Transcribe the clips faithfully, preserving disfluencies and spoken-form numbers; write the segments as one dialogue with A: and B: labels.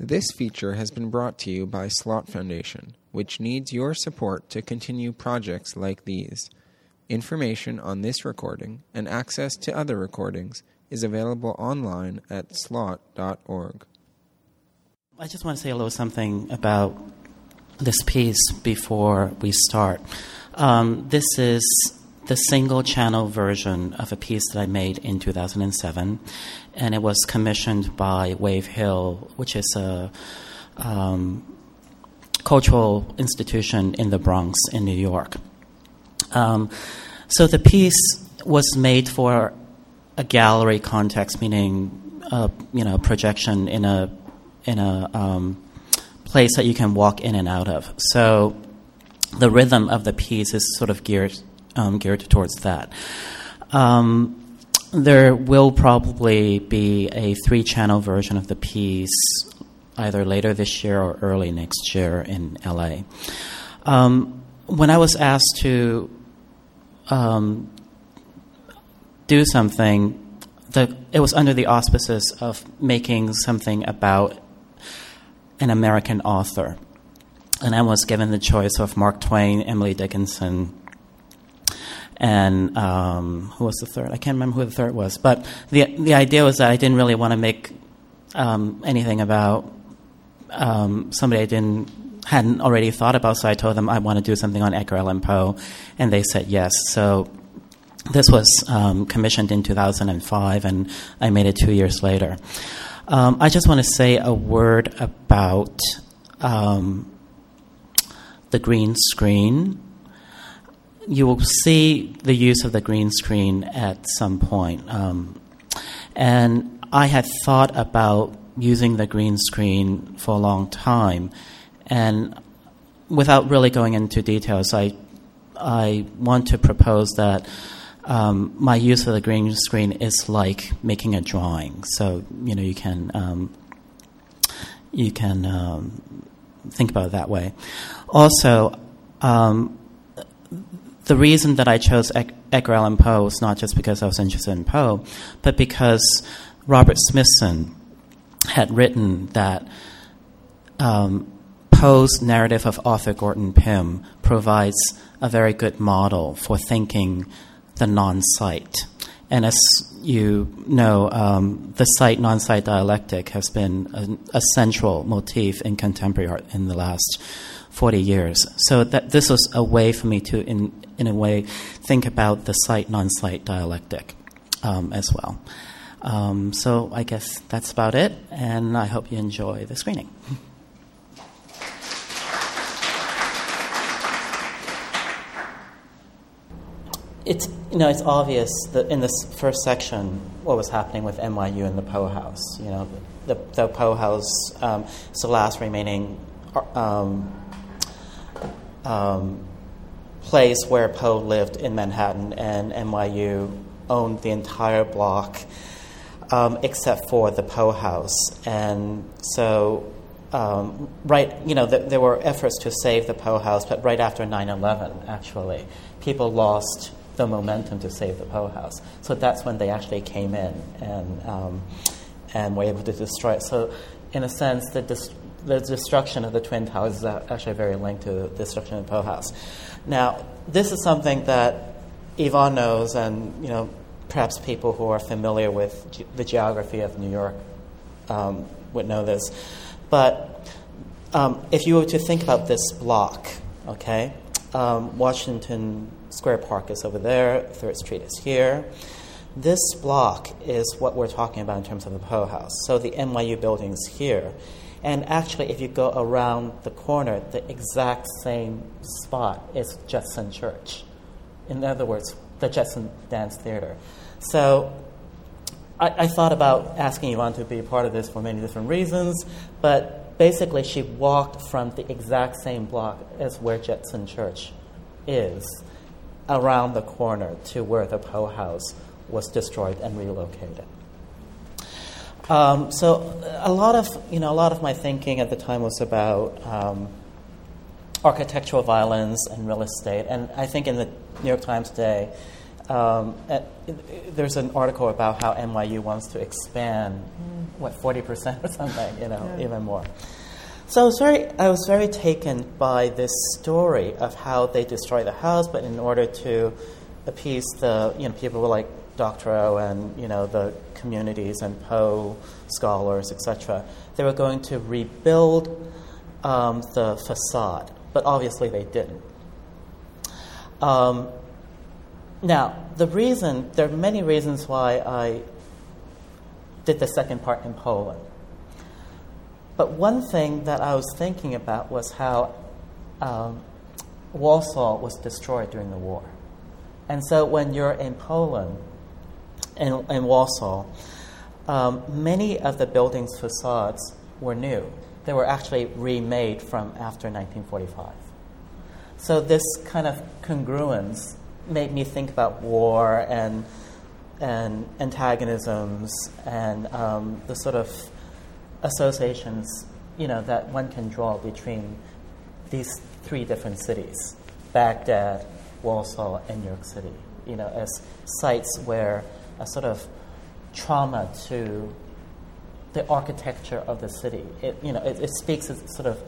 A: This feature has been brought to you by Slot Foundation, which needs your support to continue projects like these. Information on this recording and access to other recordings is available online at slot dot org.
B: I just want to say a little something about this piece before we start. Um, this is the single-channel version of a piece that I made in two thousand seven, and it was commissioned by Wave Hill, which is a um, cultural institution in the Bronx in New York. Um, so the piece was made for a gallery context, meaning a, you know, projection in a in a um, place that you can walk in and out of. So the rhythm of the piece is sort of geared um, geared towards that. Um, there will probably be a three-channel version of the piece either later this year or early next year in L A. Um, when I was asked to um, do something, the, it was under the auspices of making something about an American author. And I was given the choice of Mark Twain, Emily Dickinson, and um, who was the third? I can't remember who the third was. But the the idea was that I didn't really want to make um, anything about um, somebody I didn't hadn't already thought about. So I told them I want to do something on Edgar Allan Poe, and they said yes. So this was um, commissioned in two thousand five, and I made it two years later. Um, I just want to say a word about um, the green screen. You will see the use of the green screen at some point. Um, and I had thought about using the green screen for a long time. And without really going into details, I, I want to propose that um, my use of the green screen is like making a drawing. So, you know, you can, um, you can um, think about it that way. Also, um, the reason that I chose Edgar Allan Poe was not just because I was interested in Poe, but because Robert Smithson had written that um, Poe's narrative of Arthur Gordon Pym provides a very good model for thinking the non-site. And as you know, um, the site-non-site dialectic has been a, a central motif in contemporary art in the last forty years. So that this was a way for me to, in, in a way, think about the site-non-site dialectic um, as well. Um, so I guess that's about it, and I hope you enjoy the screening. It's, you know, it's obvious that in this first section what was happening with N Y U and the Poe House. You know, the, the Poe House um, is the last remaining um, um, place where Poe lived in Manhattan, and N Y U owned the entire block um, except for the Poe House. And so, um, right, you know, th- there were efforts to save the Poe House, but right after nine eleven, actually, people lost the momentum to save the Poe House. So that's when they actually came in and um, and were able to destroy it. So in a sense, the, dis- the destruction of the Twin Towers is actually very linked to the destruction of the Poe House. Now, this is something that Yvonne knows, and you know, perhaps people who are familiar with ge- the geography of New York um, would know this. But um, if you were to think about this block, okay, um, Washington Square Park is over there, Third Street is here. This block is what we're talking about in terms of the Poe House. So the N Y U building is here. And actually, if you go around the corner, the exact same spot is Judson Church. In other words, the Judson Dance Theater. So I, I thought about asking Yvonne to be a part of this for many different reasons, but basically she walked from the exact same block as where Judson Church is around the corner to where the Poe House was destroyed and relocated. Um, so a lot of you know a lot of my thinking at the time was about um, architectural violence and real estate, and I think in the New York Times today Um, and there's an article about how N Y U wants to expand, mm. what, forty percent or something, you know, yeah. even more. So I was very, I was very taken by this story of how they destroy the house, but in order to appease the, you know, people like Doctorow and, you know, the communities and Poe scholars, et cetera, they were going to rebuild um, the facade, but obviously they didn't. Um, now, the reason, there are many reasons why I did the second part in Poland. But one thing that I was thinking about was how um, Warsaw was destroyed during the war. And so when you're in Poland, in, in Warsaw, um, many of the buildings' facades were new. They were actually remade from after nineteen forty-five. So this kind of congruence made me think about war and and antagonisms and um, the sort of associations, you know, that one can draw between these three different cities, Baghdad, Warsaw, and New York City, you know, as sites where a sort of trauma to the architecture of the city. It, you know, it, it speaks as sort of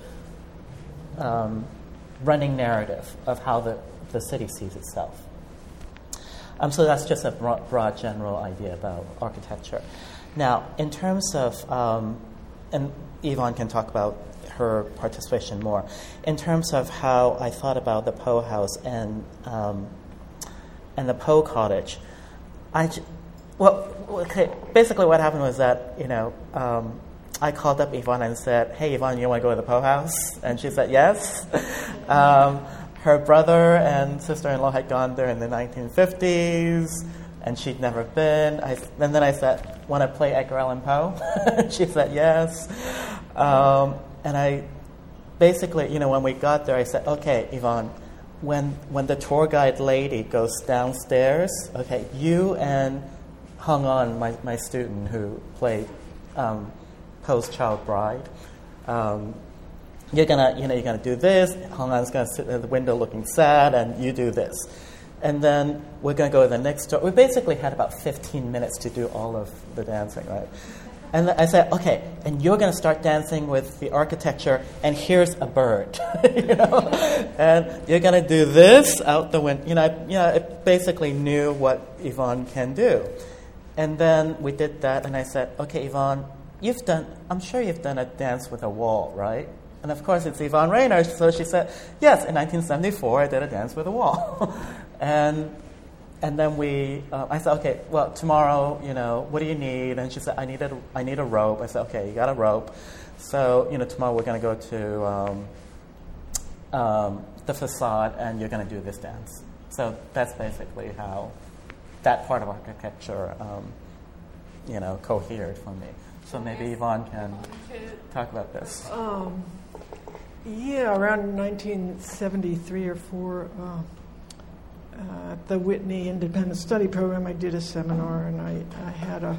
B: um, running narrative of how the, the city sees itself. Um, so that's just a broad, broad general idea about architecture. Now, in terms of, um, and Yvonne can talk about her participation more, in terms of how I thought about the Poe house and um, and the Poe cottage, I, well, okay, basically what happened was that, you know, um, I called up Yvonne and said, hey, Yvonne, you want to go to the Poe house? And she said yes. um, her brother and sister-in-law had gone there in the nineteen fifties, and she'd never been. I, and then I said, want to play Edgar Allan Poe? She said yes. Um, and I basically, you know, when we got there, I said, okay, Yvonne, when when the tour guide lady goes downstairs, okay, you and Hung On, my, my student who played um, Poe's child bride, um, you're gonna, you know, you're gonna do this. Hung On's gonna sit at the window looking sad, and you do this. And then we're going to go to the next door. We basically had about fifteen minutes to do all of the dancing, right? And I said, okay, and you're going to start dancing with the architecture, and here's a bird, you know? And you're going to do this out the window. You know, I, you know, I basically knew what Yvonne can do. And then we did that, and I said, okay, Yvonne, you've done, I'm sure you've done a dance with a wall, right? And of course, it's Yvonne Rainer, so she said, yes, in nineteen seventy-four, I did a dance with a wall. and and then we, uh, I said, okay, well, tomorrow, you know, what do you need? And she said, I need a, I need a rope. I said, okay, you got a rope. So, you know, tomorrow we're going to go to um, um, the facade, and you're going to do this dance. So that's basically how that part of architecture, um, you know, cohered for me. So maybe Yvonne can talk about this.
C: Um, yeah, around nineteen seventy-three or four, uh, uh, at the Whitney Independent Study Program, I did a seminar, and I, I had a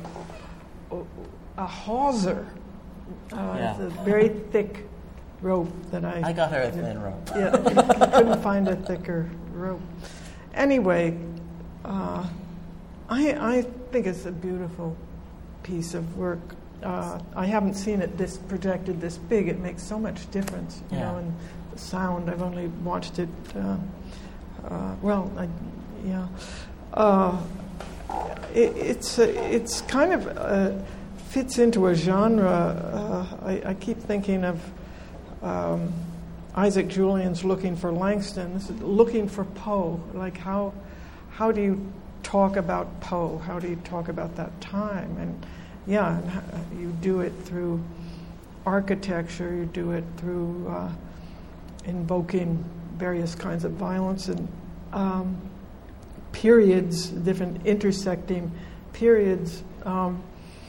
C: a hawser, uh,
B: yeah.
C: a very thick rope that I...
B: I got her a thin rope.
C: Yeah, I couldn't find a thicker rope. Anyway, uh, I I think it's a beautiful piece of work. Uh, I haven't seen it this projected this big. It makes so much difference, you
B: yeah.
C: know, and the sound. I've only watched it. Uh, uh, well, I, yeah, uh, it, it's uh, it's kind of uh, fits into a genre. Uh, I, I keep thinking of um, Isaac Julian's "Looking for Langston." This is looking for Poe. Like how how do you talk about Poe? How do you talk about that time? And yeah, you do it through architecture, you do it through uh, invoking various kinds of violence and um, periods, different intersecting periods. Um,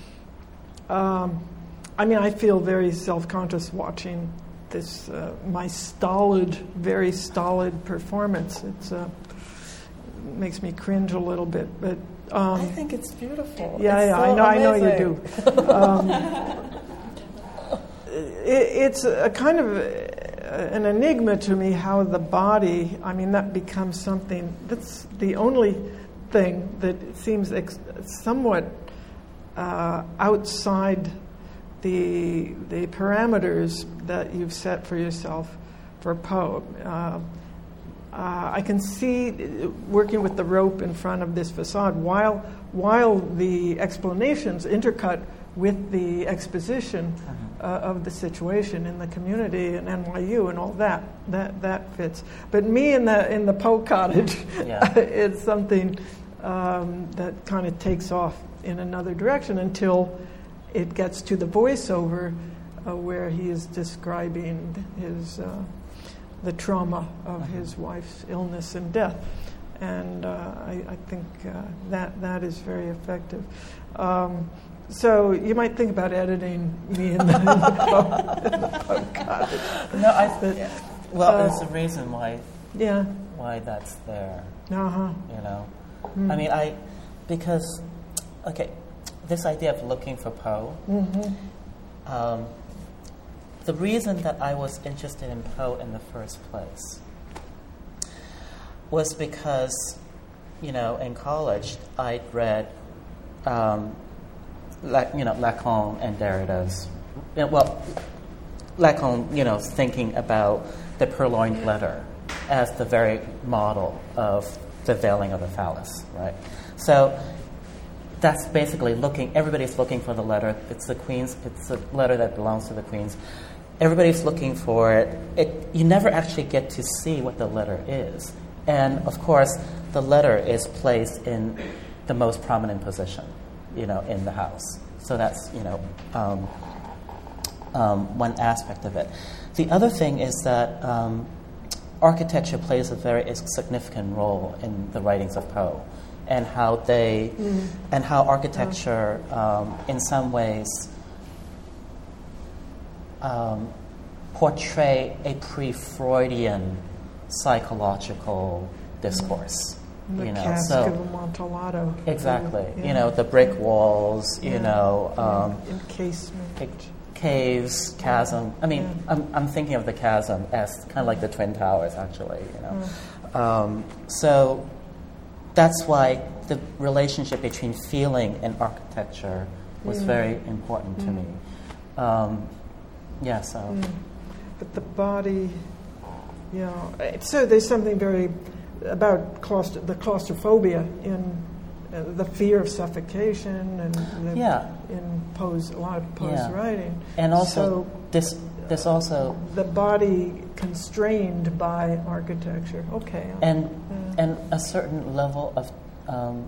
C: um, I mean, I feel very self-conscious watching this, uh, my stolid, very stolid performance. It's uh, makes me cringe a little bit, but Um,
B: I think it's beautiful.
C: Yeah,
B: it's
C: yeah,
B: so
C: I know,
B: amazing.
C: I know you do. Um, it, it's a kind of an enigma to me how the body. I mean, that becomes something. That's the only thing that seems ex- somewhat uh, outside the the parameters that you've set for yourself for Poe. Uh, uh, I can see working with the rope in front of this facade while while the explanations intercut with the exposition uh, of the situation in the community and N Y U and all that. That that fits. But me in the in the Poe cottage,
B: Yeah.
C: it's something um, that kind of takes off in another direction until it gets to the voiceover uh, where he is describing his uh, the trauma of his wife's illness and death. And uh, I, I think uh, that that is very effective. Um, so you might think about editing me in the, in the, Poe, in the Poe cottage.
B: No, I.
C: But,
B: Yeah. Well,
C: uh,
B: there's a reason why
C: Yeah.
B: why that's there.
C: Uh huh.
B: You know,
C: Mm.
B: I mean, I because okay, this idea of looking for Poe.
C: Mm-hmm.
B: Um, the reason that I was interested in Poe in the first place was because, you know, in college I'd read, um, La, you know, Lacan and Derrida's, you know, well, Lacan, you know, thinking about the purloined letter as the very model of the veiling of the phallus, right? So that's basically looking, everybody's looking for the letter. It's the Queen's, it's a letter that belongs to the Queen's. Everybody's looking for it. It. You never actually get to see what the letter is. And of course, the letter is placed in the most prominent position, you know, in the house. So that's, you know, um, um, one aspect of it. The other thing is that um, architecture plays a very significant role in the writings of Poe, and how they, mm. and how architecture, um, in some ways, um, portray a pre-Freudian psychological discourse.
C: The
B: you know,
C: cask
B: so
C: of Amontillado.
B: exactly.
C: Yeah.
B: You know, the brick walls. You
C: Yeah.
B: know, um,
C: yeah. encasement.
B: it, caves, chasm. I mean,
C: Yeah.
B: I'm, I'm thinking of the chasm as kind of like the Twin Towers, actually. You know,
C: Mm.
B: um, so that's why the relationship between feeling and architecture was
C: Mm.
B: very important to
C: Mm.
B: me. Um, yeah. So.
C: Mm. But the body, you know, uh, so there's something very about claustro- the claustrophobia in uh, the fear of suffocation and the,
B: Yeah.
C: in Poe's, a lot of Poe's
B: Yeah.
C: writing.
B: And also
C: So
B: this this also
C: the body constrained by architecture. Okay.
B: and
C: Yeah.
B: and a certain level of um,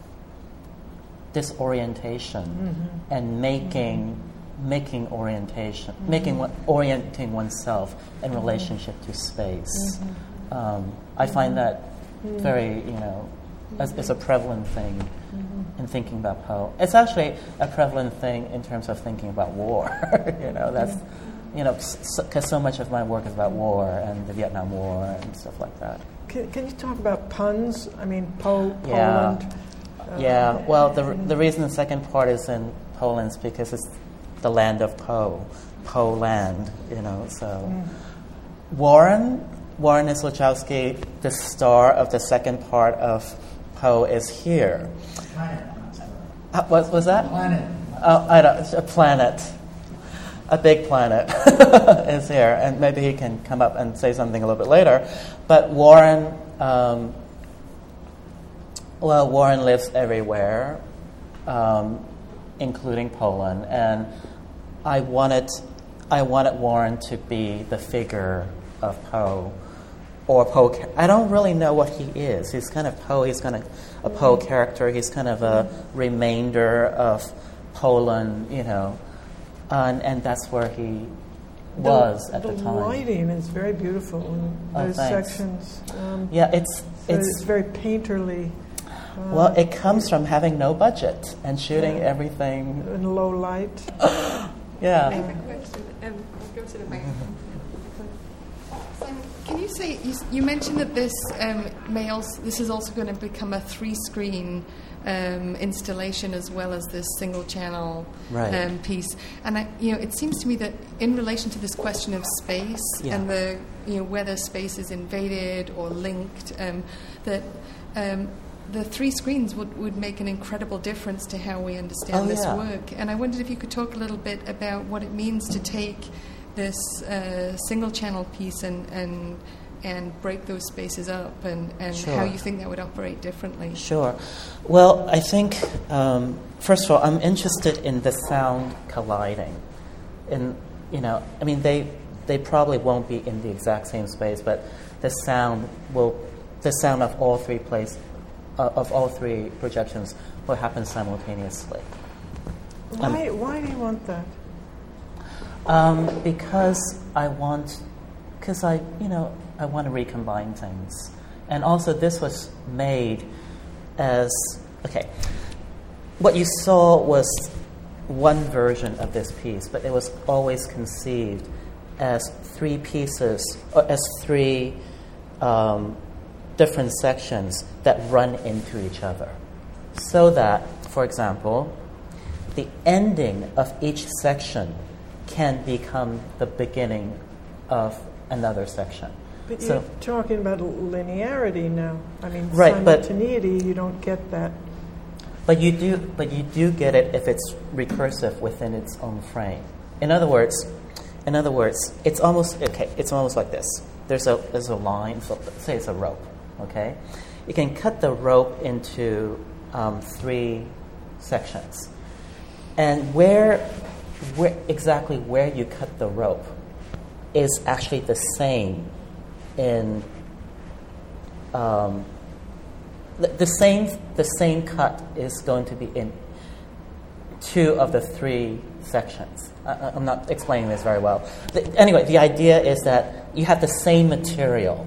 B: disorientation
C: Mm-hmm.
B: and making making orientation
C: Mm-hmm.
B: making one, orienting oneself in relationship to space.
C: Mm-hmm.
B: Um, I find that
C: Mm.
B: very, you know, as, is a prevalent thing
C: Mm-hmm.
B: in thinking about Poe. It's actually a prevalent thing in terms of thinking about war. you know, that's, you know, because so, so much of my work is about war and the Vietnam War and stuff like that.
C: Can, can you talk about puns? I mean, Poe,
B: Yeah.
C: Poland. uh,
B: Yeah, well, the the reason the second part is in Poland is because it's the land of Poe, Poe land, you know. So
C: Mm.
B: Warren, Warren Islachowski, the star of the second part of Poe, is here.
D: Planet.
B: Uh, what was that?
D: Planet.
B: Oh, I don't. It's a planet, a big planet, is here, and maybe he can come up and say something a little bit later. But Warren, um, well, Warren lives everywhere, um, including Poland, and I wanted, I wanted Warren to be the figure of Poe, or Poe. I don't really know what he is. He's kind of Poe. He's kind of a Poe character. He's kind of a remainder of Poland, you know, and and that's where he was
C: the,
B: at the,
C: the
B: time.
C: lighting is very beautiful in
B: Oh,
C: those
B: thanks.
C: sections. Um,
B: Yeah, it's
C: so
B: it's
C: it's very painterly. Uh,
B: well, it comes from having no budget and shooting
C: Yeah.
B: everything.
C: in low light.
B: Yeah.
E: I have a question. Um, go to the microphone. Simon, can you say you, you mentioned that this um, may also, this is also going to become a three-screen um, installation as well as this single-channel
B: Right.
E: um, piece, and I, you know, it seems to me that in relation to this question of space
B: Yeah.
E: and the, you know, whether space is invaded or linked, um, that um, the three screens would, would make an incredible difference to how we understand
B: Oh,
E: this
B: yeah.
E: work. And I wondered if you could talk a little bit about what it means to take this uh, single channel piece and, and and break those spaces up, and, and
B: Sure.
E: how you think that would operate differently.
B: Sure. Well, I think, um, first of all, I'm interested in the sound colliding. And, you know, I mean, they they probably won't be in the exact same space, but the sound will, the sound of all three place, uh, of all three projections will happen simultaneously.
C: Why, why do you want that?
B: Um, because I want, because I, you know, I want to recombine things. And also this was made as, okay, what you saw was one version of this piece, but it was always conceived as three pieces, or as three um, different sections that run into each other. So that, for example, the ending of each section can become the beginning of another section.
C: But
B: So-
C: you're talking about linearity now. I mean,
B: Right, but-
C: simultaneity, you don't get that.
B: But you do, but you do get it if it's recursive within its own frame. In other words, in other words, it's almost okay. It's almost like this. There's a there's a line. So let's say it's a rope. Okay, you can cut the rope into um, three sections, and where where exactly where you cut the rope is actually the same in. Um, The, the same the same cut is going to be in two of the three sections. I, I'm not explaining this very well. The, anyway, the idea is that you have the same material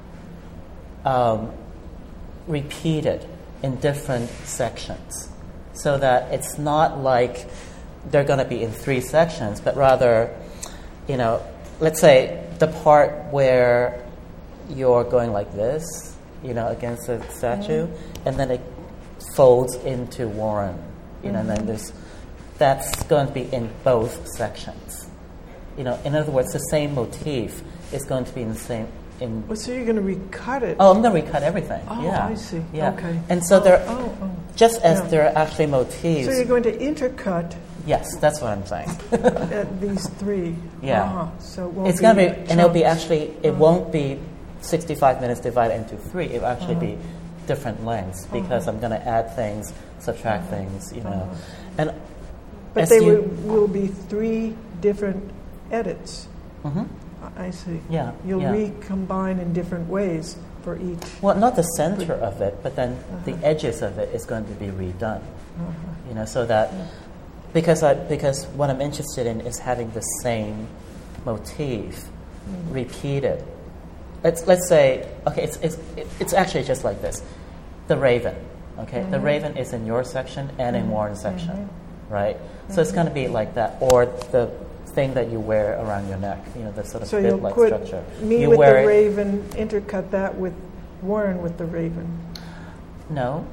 B: um, repeated in different sections, so that it's not like they're going to be in three sections, but rather, you know, let's say the part where you're going like this, you know, against the statue, mm-hmm. and then it folds into Warren, you know, mm-hmm. and then there's, that's going to be in both sections. You know, in other words, the same motif is going to be in the same. In
C: Well, so you're going to recut it.
B: oh, I'm going to recut everything.
C: Oh,
B: yeah,
C: I see.
B: Yeah.
C: Okay.
B: And so
C: oh,
B: there,
C: oh, oh.
B: just as
C: Yeah.
B: there are actually motifs.
C: So you're going to intercut
B: yes, that's what I'm saying.
C: uh, these three.
B: Yeah.
C: Uh-huh. So it won't
B: It's going to be, and it'll be
C: chunks.
B: actually, it
C: Uh-huh.
B: won't be sixty-five minutes divided into three. It will actually
C: Uh-huh.
B: be different lengths because
C: Uh-huh.
B: I'm going to add things, subtract
C: Uh-huh.
B: things, you know.
C: Uh-huh.
B: And
C: But
B: as
C: they
B: you,
C: will, will be three different edits.
B: Mhm.
C: I I see.
B: Yeah,
C: You'll
B: yeah.
C: recombine in different ways for each.
B: Well, not the center of it, but then the
C: Uh-huh.
B: edges of it is going to be redone.
C: Uh-huh.
B: You know, so that because I because what I'm interested in is having the same motif
C: Mm.
B: repeated. Let's let's say okay, it's it's it's actually just like this. The raven, okay, the
C: Mhm.
B: raven is in your section and in
C: Mhm.
B: Warren's section,
C: Mhm.
B: right? So it's going to be like that, or the thing that you wear around your neck, you know, the sort of
C: So you'll
B: bib-like
C: put
B: structure.
C: me
B: you
C: with
B: wear
C: the
B: it.
C: raven, intercut that with Warren with the raven.
B: No,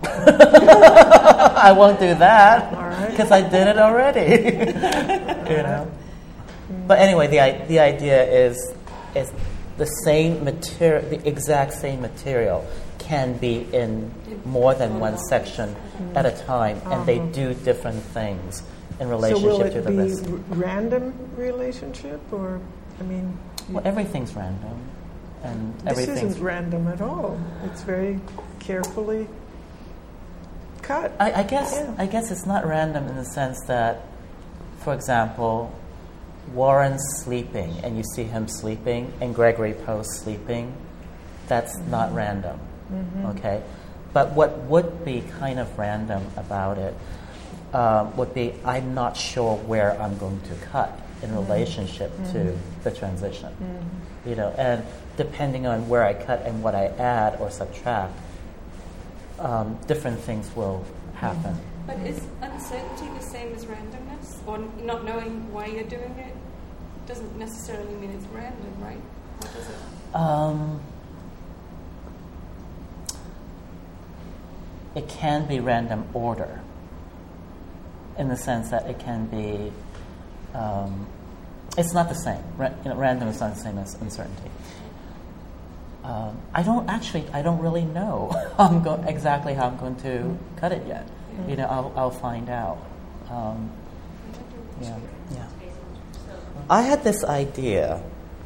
B: I won't do that
C: All right.
B: because I did it already. You know. But anyway, the i- the idea is is the same material, the exact same material can be in more than one section at a time, and they
C: Uh-huh.
B: do different things in
C: So will
B: relationship to
C: it
B: the
C: be
B: rest.
C: r- random relationship, or I mean,
B: Well, everything's random, and
C: this
B: everything's.
C: isn't random at all. It's very carefully cut.
B: I, I guess
C: Yeah.
B: I guess it's not random in the sense that, for example, Warren's sleeping and you see him sleeping, and Gregory Poe's sleeping. That's
C: Mm-hmm.
B: not random,
C: Mhm.
B: okay? But what would be kind of random about it um, would be I'm not sure where I'm going to cut in relationship to
C: Mhm.
B: the transition,
C: Mhm.
B: you know, and depending on where I cut and what I add or subtract, um, different things will happen.
D: But is uncertainty the same as randomness? Or n- not knowing why you're doing it doesn't necessarily mean it's random, right? Or does it?
B: Um, it can be random order in the sense that it can be, um, it's not the same. Ra- you know, random is not the same as uncertainty. Um, I don't actually, I don't really know how I'm go- exactly how I'm going to cut it yet. You know, I'll, I'll find out. Um, yeah, yeah. I had this idea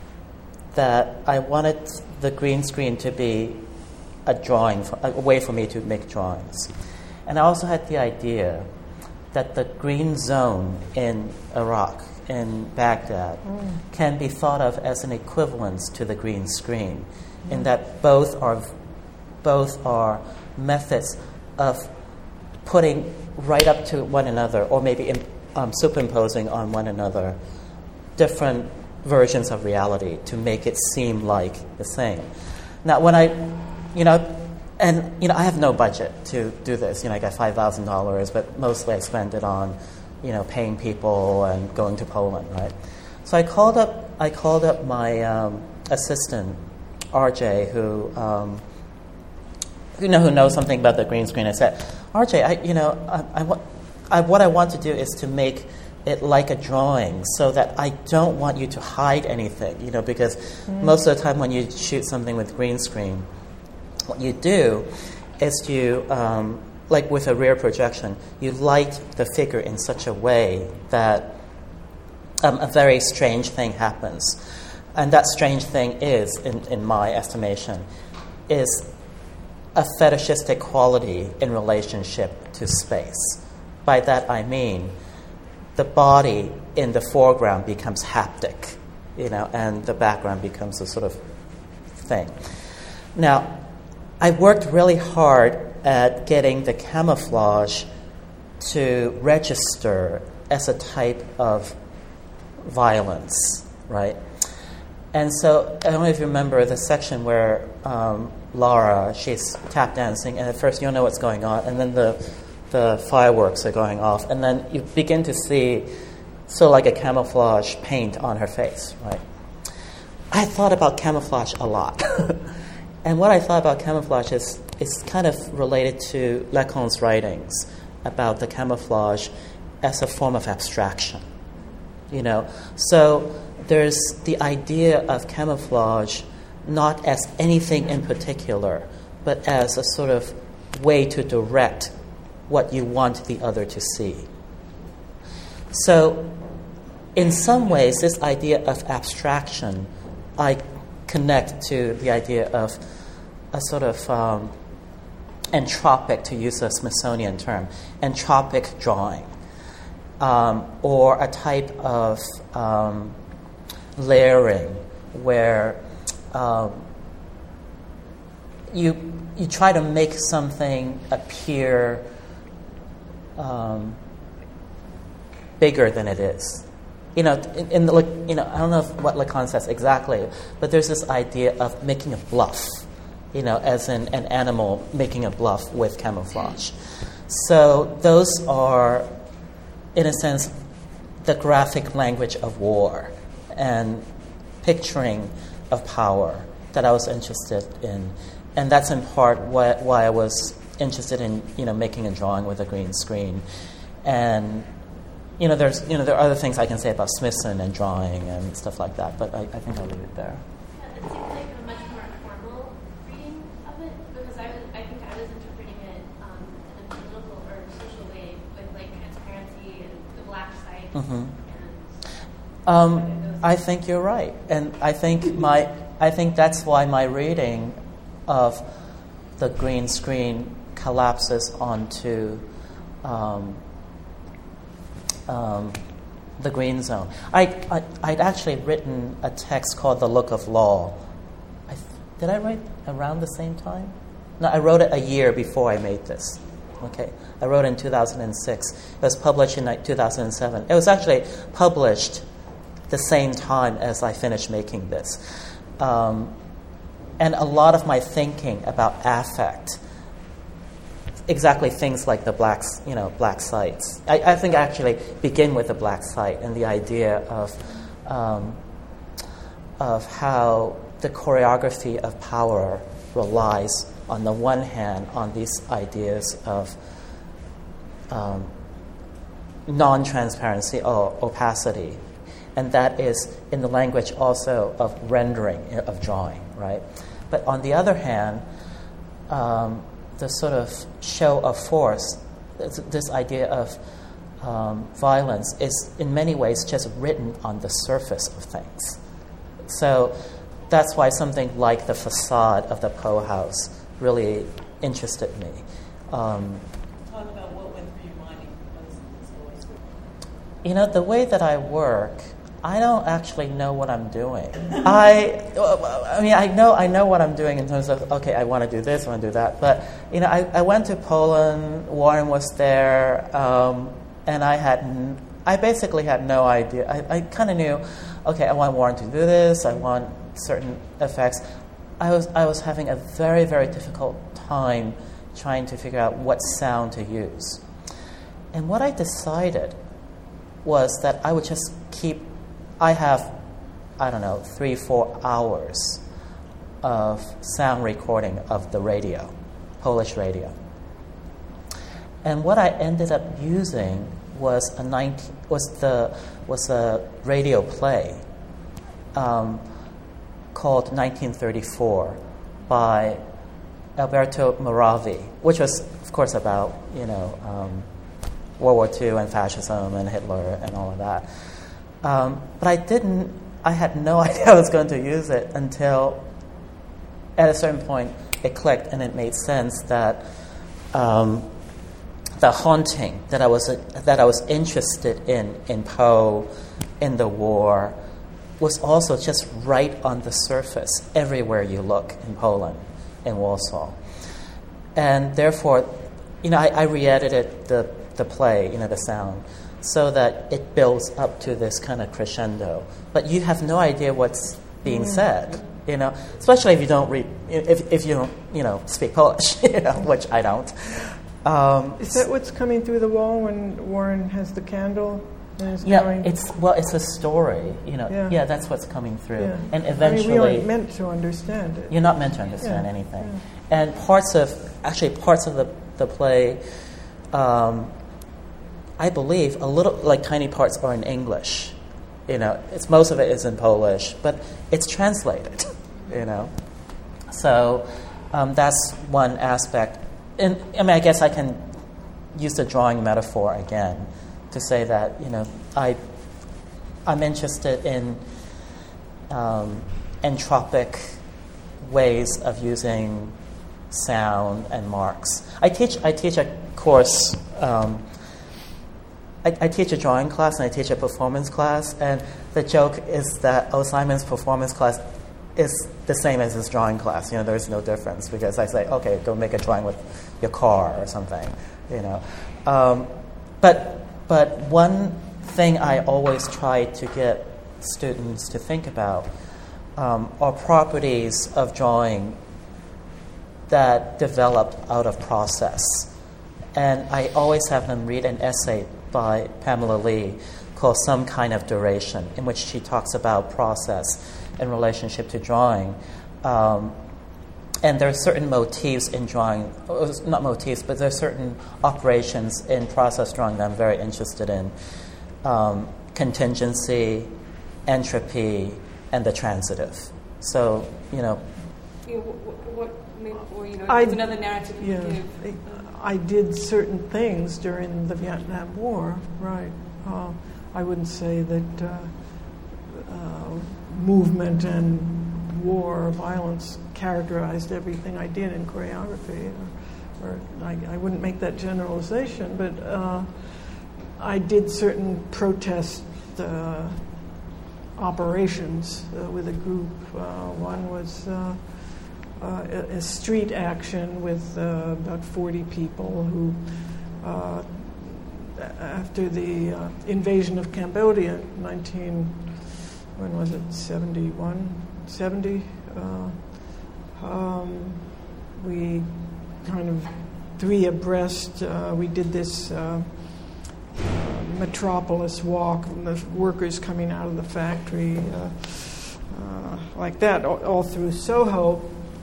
B: that I wanted the green screen to be a drawing, for, a way for me to make drawings. And I also had the idea that the green zone in Iraq, in Baghdad, mm. can be thought of as an equivalence to the green screen, mm. in that both are both are methods of putting right up to one another, or maybe in, um, superimposing on one another different versions of reality to make it seem like the same. Now, when I, you know, and you know, I have no budget to do this. You know, I got five thousand dollars, but mostly I spend it on, you know, paying people and going to Poland, right? So I called up, I called up my um, assistant, R J, who, um, you know, who knows something about the green screen. I said, R J, I, you know, I, I, I, what I want to do is to make it like a drawing, so that I don't want you to hide anything, you know, because mm. most of the time when you shoot something with green screen, what you do is you, um, like with a rear projection, you light the figure in such a way that um, a very strange thing happens. And that strange thing is, in, in my estimation, is a fetishistic quality in relationship to space. By that I mean the body in the foreground becomes haptic, you know, and the background becomes a sort of thing. Now, I worked really hard at getting the camouflage to register as a type of violence, right? And so, I don't know if you remember the section where um, Laura, she's tap dancing, and at first you don't know what's going on, and then the the fireworks are going off, and then you begin to see sort of like a camouflage paint on her face, right? I thought about camouflage a lot. And what I thought about camouflage is, is kind of related to Lacan's writings about the camouflage as a form of abstraction, you know? So there's the idea of camouflage not as anything in particular, but as a sort of way to direct what you want the other to see. So in some ways, this idea of abstraction, I connect to the idea of a sort of um, entropic, to use a Smithsonian term, entropic drawing, um, or a type of um, layering where um, you you try to make something appear um, bigger than it is. You know, in, in the, you know, I don't know if, what Lacan says exactly, but there's this idea of making a bluff, you know, as in an animal making a bluff with camouflage. So those are, in a sense, the graphic language of war and picturing of power that I was interested in. And that's in part why, why I was interested in, you know, making a drawing with a green screen. And You know, there's you know there are other things I can say about Smithson and drawing and stuff like that, but I, I think I'll leave it there.
F: Yeah, it seems like a much more formal reading of it, because I was, I think I was interpreting it um, in a political or social way with like transparency and the black site.
B: Mm-hmm.
F: And
B: um, I think you're right, and I think my I think that's why my reading of the green screen collapses onto. Um, Um, the green zone. I, I, I'd actually written a text called The Look of Law. I, did I write around the same time? No, I wrote it a year before I made this. Okay, I wrote it in two thousand six. It was published in like, two thousand seven. It was actually published the same time as I finished making this. Um, and a lot of my thinking about affect, exactly things like the black, you know, black sites. I, I think I actually begin with the black site and the idea of um, of how the choreography of power relies, on the one hand, on these ideas of um, non-transparency or opacity, and that is in the language also of rendering, of drawing, right? But on the other hand, um, the sort of show of force, this, this idea of um, violence, is in many ways just written on the surface of things. So that's why something like the facade of the Poe house really interested me. Um,
G: Talk about what went through your mind in composing this voice.
B: You know, the way that I work, I don't actually know what I'm doing. I, I mean, I know I know what I'm doing in terms of, okay, I want to do this, I want to do that. But, you know, I, I went to Poland, Warren was there, um, and I had, n- I basically had no idea. I, I kind of knew, okay, I want Warren to do this, I want certain effects. I was I was having a very, very difficult time trying to figure out what sound to use. And what I decided was that I would just keep, I have, I don't know, three, four hours of sound recording of the radio, Polish radio. And what I ended up using was a nineteen, was the was a radio play um, called nineteen thirty-four by Alberto Moravi, which was, of course, about, you know, um, World War Two and fascism and Hitler and all of that. Um, but I didn't, I had no idea I was going to use it until at a certain point it clicked and it made sense that um, the haunting that I was that I was interested in in Poe, in the war, was also just right on the surface everywhere you look in Poland, in Warsaw. And therefore, you know, I, I re-edited the, the play, you know, the sound, so that it builds up to this kind of crescendo. But you have no idea what's being mm. said, you know, especially if you don't read, if, if you don't, you know, speak Polish, you know, which I don't. Um,
C: Is that what's coming through the wall when Warren has the candle?
B: Yeah,
C: going?
B: it's well, it's a story, you know. Yeah,
C: yeah
B: that's what's coming through,
C: yeah.
B: and eventually,
C: I mean, we aren't meant to understand it.
B: You're not meant to understand
C: yeah.
B: anything,
C: yeah.
B: and parts of actually parts of the the play, um, I believe, a little like tiny parts are in English. You know, it's most of it is in Polish, but it's translated. You know, so um, that's one aspect. And I mean, I guess I can use the drawing metaphor again to say that, you know, I, I'm interested in um, entropic ways of using sound and marks. I teach I teach a course. Um, I, I teach a drawing class and I teach a performance class, and the joke is that oh, Simon's performance class is the same as his drawing class. You know, there's no difference because I say, okay, go make a drawing with your car or something. You know, um, but. But one thing I always try to get students to think about um, are properties of drawing that develop out of process. And I always have them read an essay by Pamela Lee called Some Kind of Duration, in which she talks about process in relationship to drawing. Um, And there are certain motifs in drawing, not motifs, but there are certain operations in process drawing that I'm very interested in. Um, contingency, entropy, and the transitive. So, you know.
D: You know what, what, or, you know,
C: I,
D: there's another narrative you
C: yeah,
D: give.
C: I did certain things during the Vietnam War, right. Uh, I wouldn't say that uh, uh, movement and war or violence characterized everything I did in choreography, or, or I, I wouldn't make that generalization, but uh, I did certain protest uh, operations uh, with a group. Uh, one was uh, uh, a, a street action with uh, about forty people who, uh, after the uh, invasion of Cambodia, nineteen, when was it, seventy-one? seventy, uh, um, we kind of three abreast, uh, we did this uh, uh, metropolis walk, and the workers coming out of the factory, uh, uh, like that, all, all through Soho.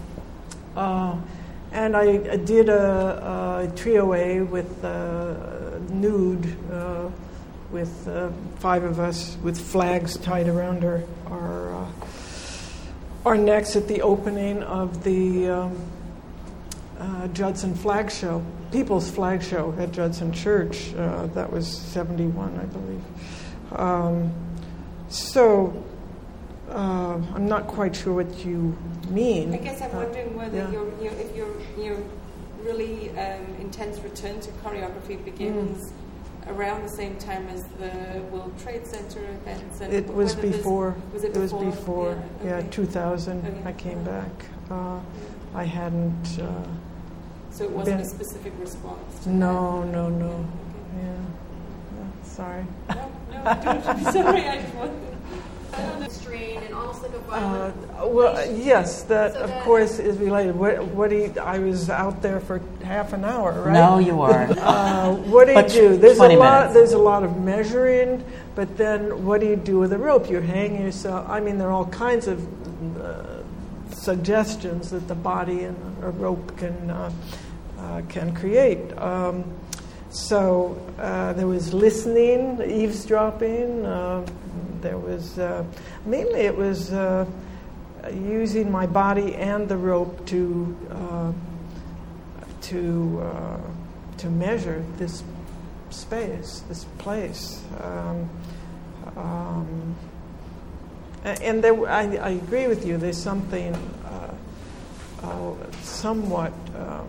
C: Uh, and I, I did a, a trio A with uh, nude, uh, with uh, five of us with flags tied around our, our uh, are next at the opening of the um, uh, Judson Flag Show, People's Flag Show at Judson Church. Uh, that was seventy-one, I believe. Um, so uh, I'm not quite sure what you mean.
D: I guess I'm
C: Uh,
D: wondering whether
C: yeah.
D: your, your, if your, your really um, intense return to choreography begins
C: Mm.
D: around the same time as the World Trade Center events. And
C: It was
D: whether there's-
C: before.
D: Was it
C: It was
D: before?
C: before. Yeah,
D: okay.
C: two thousand.
D: Okay.
C: I came back. Uh, I hadn't. Uh,
D: So it wasn't
C: been-
D: a specific response to
C: no, no, no.
D: that?
C: Yeah. Yeah, sorry.
D: Okay. No, no, don't be sorry. I just wanted.
F: strain and almost like a
C: Uh,
F: violent.
C: well, yes, that
F: So
C: of
F: that-
C: course is related. What, what do you, I was out there for half an hour, right?
B: No, you weren't.
C: Uh, what do you
B: But
C: do? There's a
B: twenty
C: lot.
B: minutes.
C: There's a lot of measuring, but then what do you do with the rope? You hang yourself. I mean, there are all kinds of uh, suggestions that the body and a rope can uh, uh, can create. Um, so uh, there was listening, eavesdropping. Uh, there was uh, mainly it was uh, using my body and the rope to uh, to uh, to measure this space, this place. Um, um, a- and there, I, I agree with you. There's something uh, uh, somewhat um,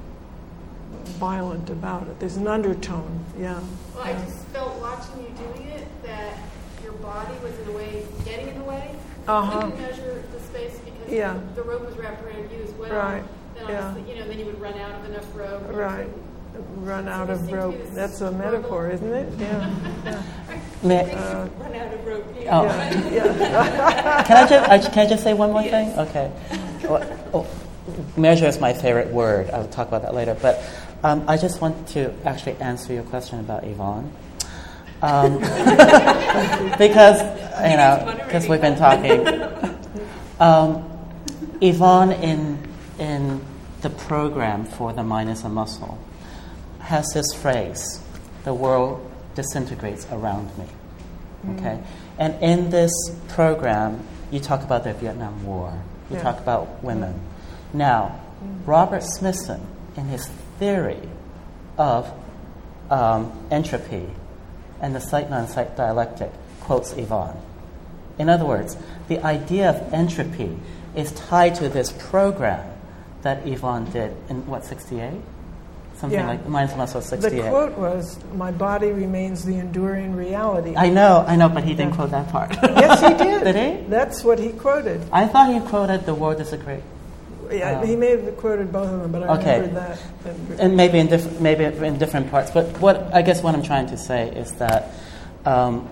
C: violent about it. There's an undertone. Yeah.
F: Well, I
C: yeah.
F: just felt watching you doing it that your body was in a way getting in the way.
C: Uh-huh.
F: You couldn't measure the space because
C: Yeah.
F: the, the rope was wrapped around you as well.
C: Right.
F: Then
C: Yeah.
F: obviously, you know, then you would run out of enough rope. and you
C: Right.
F: couldn't-
C: Run
F: So
C: out
F: there
C: of
F: seems to be
C: rope.
F: this
C: That's a
F: struggle.
C: metaphor, isn't it? Yeah. yeah.
B: May-
C: Uh,
D: Run out of rope.
B: Oh.
C: yeah. yeah.
B: Can I just I, can I just say one more thing? Okay. Well, oh, measure is my favorite word. I'll talk about that later. But um, I just want to actually answer your question about Yvonne, um, because you know because we've been talking. Um, Yvonne in in the program for the Mind is a Muscle has this phrase: "The world disintegrates around me." Okay, and in this program, you talk about the Vietnam War. You
C: Yeah.
B: talk about women. Now, Robert Smithson, in his theory of um, entropy and the sight-non-sight dialectic, quotes Yvonne. In other words, the idea of entropy is tied to this program that Yvonne did in what sixty-eight. Something
C: Yeah.
B: like Mind is a Muscle
C: The
B: sixty-eight.
C: quote was, "My body remains the enduring reality."
B: I know, I know, but he didn't
C: Yeah.
B: quote that part.
C: Yes, he did.
B: Did he?
C: That's what he quoted.
B: I thought he quoted "the world disintegrates,"
C: Yeah,
B: Oh.
C: he may have quoted both of them, but I
B: Okay.
C: remember that.
B: and maybe in diff- maybe in different parts. But what I guess what I'm trying to say is that um,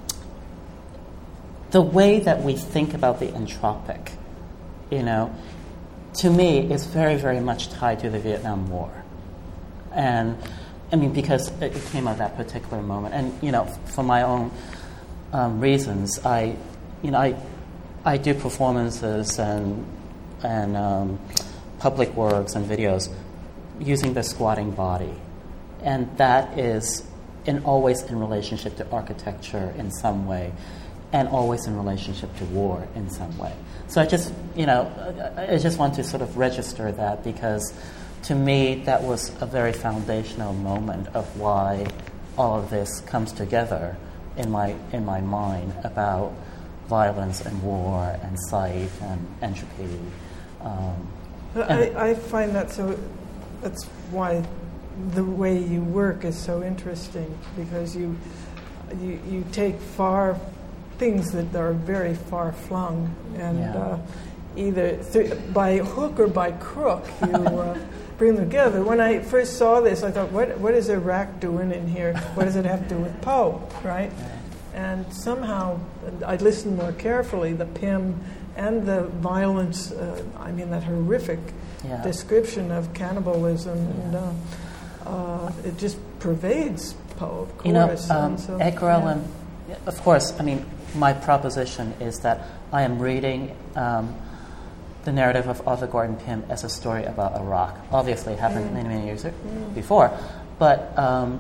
B: the way that we think about the entropic, you know, to me, is very, very much tied to the Vietnam War. And, I mean, because it it came at that particular moment. And, you know, for my own um, reasons, I, you know, I, I do performances and, and um, public works and videos using the squatting body. And that is in always in relationship to architecture in some way, and always in relationship to war in some way. So I just, you know, I I just want to sort of register that, because to me that was a very foundational moment of why all of this comes together in my in my mind about violence and war and sight and entropy. Um,
C: But
B: and-
C: I, I find that so, that's why the way you work is so interesting, because you, you, you take far, things that are very far flung, and
B: Yeah.
C: uh, either th- by hook or by crook, you uh, bring them together. When I first saw this, I thought, what, what is Iraq doing in here? What does it have to do with Poe, right? And somehow, I listened more carefully, the P I M and the violence, uh, I mean, that horrific
B: Yeah.
C: description of cannibalism, and uh, uh, it just pervades Poe, of course.
B: You know, um,
C: and so,
B: Edgar
C: yeah.
B: Allan, of course, I mean, my proposition is that I am reading um, the narrative of Arthur Gordon Pym as a story about Iraq. Obviously, it happened
C: Mm.
B: many, many years before. But um,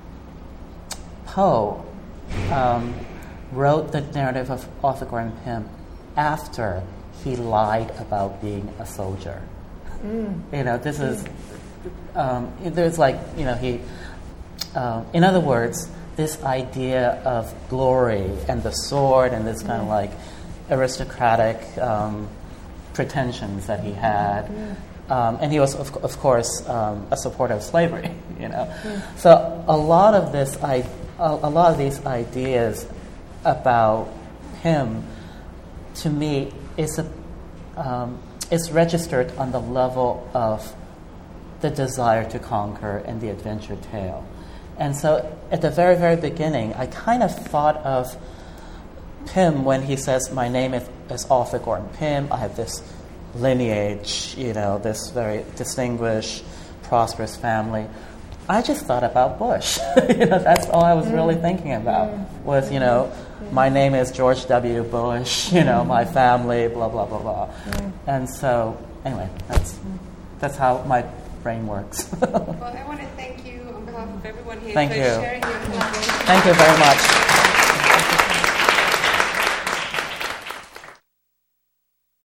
B: Poe um, wrote the narrative of Arthur Gordon Pym after he lied about being a soldier.
C: Mm.
B: You know, this is, um, there's like, you know, he, um, in other words, this idea of glory and the sword and this kind of like aristocratic um, pretensions that he had. Um, and he was, of, of course, um, a supporter of slavery, you know. So a lot of this, I, a, a lot of these ideas about him, to me, is a, um, is registered on the level of the desire to conquer and the adventure tale. And so at the very, very beginning, I kind of thought of Pym when he says, my name is, is Arthur Gordon Pym, I have this lineage, you know, this very distinguished, prosperous family. I just thought about Bush. You know, that's all I was mm. really thinking about was, you know, mm. my name is George W. Bush, you know, my family, blah, blah, blah, blah. Mm. And so, anyway, that's that's how my brain works.
D: Well, I want to thank you on behalf of everyone here
B: thank
D: for
B: you.
D: sharing your thoughts.
B: Thank you very much.